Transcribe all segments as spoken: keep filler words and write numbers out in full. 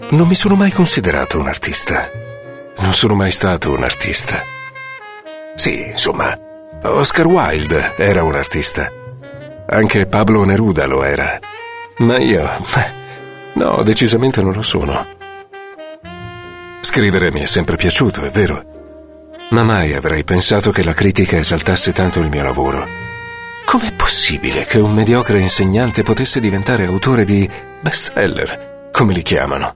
non mi sono mai considerato un artista. Non sono mai stato un artista. Sì, insomma, Oscar Wilde era un artista. Anche Pablo Neruda lo era. Ma io... no, decisamente non lo sono. Scrivere mi è sempre piaciuto, è vero. Ma mai avrei pensato che la critica esaltasse tanto il mio lavoro. Com'è possibile che un mediocre insegnante potesse diventare autore di bestseller, come li chiamano?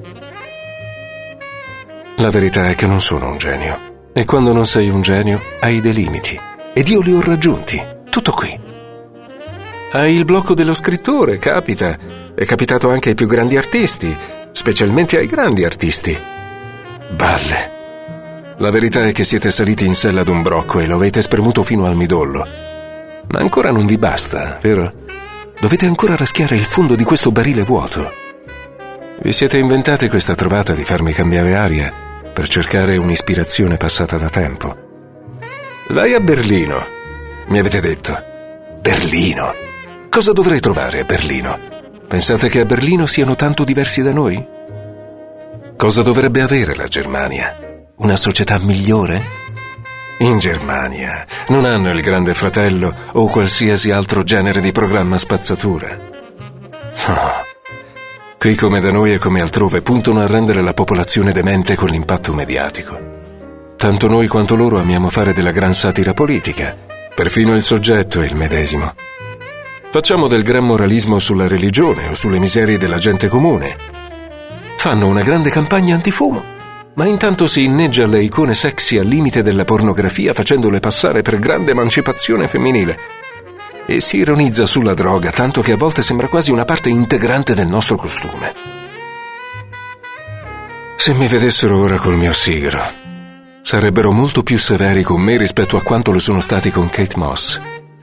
La verità è che non sono un genio. E quando non sei un genio, hai dei limiti. Ed io li ho raggiunti. Tutto qui. Hai il blocco dello scrittore, capita. È capitato anche ai più grandi artisti, specialmente ai grandi artisti. Balle. La verità è che siete saliti in sella ad un brocco e lo avete spremuto fino al midollo. Ma ancora non vi basta, vero? Dovete ancora raschiare il fondo di questo barile vuoto. Vi siete inventati questa trovata di farmi cambiare aria per cercare un'ispirazione passata da tempo. Vai a Berlino, mi avete detto. Berlino? Cosa dovrei trovare a Berlino? Pensate che a Berlino siano tanto diversi da noi? Cosa dovrebbe avere la Germania? Una società migliore? In Germania non hanno il Grande Fratello o qualsiasi altro genere di programma spazzatura. Oh. Qui come da noi e come altrove puntano a rendere la popolazione demente con l'impatto mediatico. Tanto noi quanto loro amiamo fare della gran satira politica. Perfino il soggetto è il medesimo. Facciamo del gran moralismo sulla religione o sulle miserie della gente comune. Fanno una grande campagna antifumo, ma intanto si inneggia alle icone sexy al limite della pornografia facendole passare per grande emancipazione femminile. E si ironizza sulla droga, tanto che a volte sembra quasi una parte integrante del nostro costume. Se mi vedessero ora col mio sigaro, sarebbero molto più severi con me rispetto a quanto lo sono stati con Kate Moss.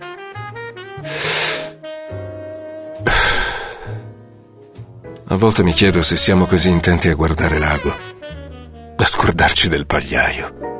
A volte mi chiedo se siamo così intenti a guardare l'ago da scordarci del pagliaio.